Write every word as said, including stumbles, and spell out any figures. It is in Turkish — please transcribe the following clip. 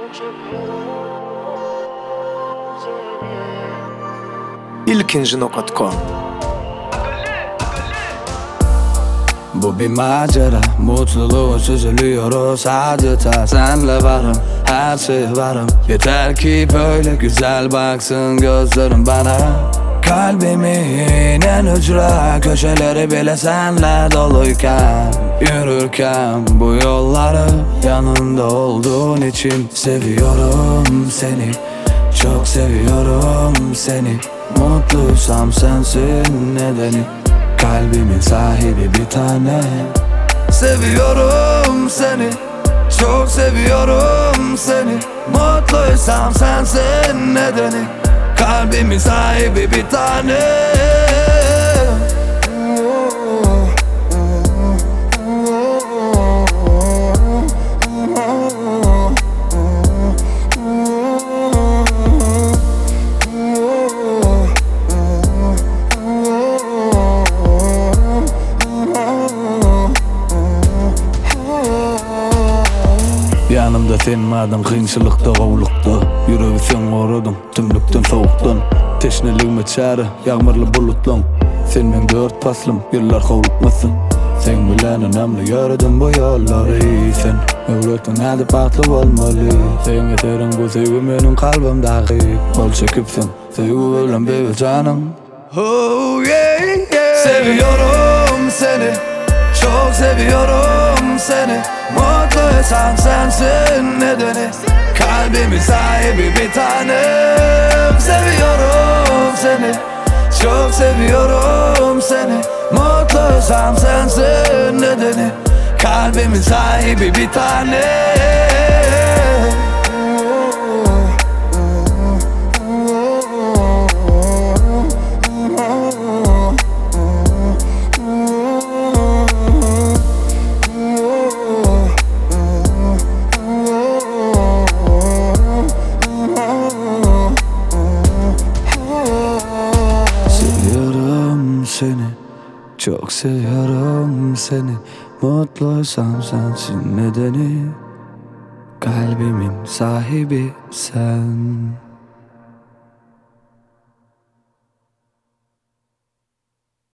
ilkinci nokta com. Bu bir macera, mutluluğu süzülüyoruz adeta. Senle varım, her şey varım. Yeter ki böyle güzel baksın gözlerim bana. Kalbimin en ücra köşeleri bile senle doluyken, yürürken bu yolları yanında olduğun için seviyorum seni, çok seviyorum seni. Mutluysam sensin nedeni, kalbimin sahibi bir tane. Seviyorum seni, çok seviyorum seni. Mutluysam sensin nedeni, kalbimin sahibi bir tane. Yanımda sen vardım kıyınçılıkta, kovlukta. Yüreği sen korudun, tümlükten soğuktun. Teşneliğime çare, yağmurlu bulutlun. Sen ben dört paslım, yıllar kovlukmasın. Sen bilen önemli gördüm bu yolları. Sen öğretin hadi farklı olmalı. Sen yeterin bu sevgi benim kalbimdaki. Kol çekipsin, sevgi ölen bir canım. Oh yeah yeah. Seviyorum seni, çok seviyorum seni. Mutluysam sensin nedeni, kalbimin sahibi bir tanem. Seviyorum seni, çok seviyorum seni. Mutluysam sensin nedeni, kalbimin sahibi bir tanem. Seni, çok seviyorum seni. Mutluysam sensin nedeni, kalbimin sahibi sen.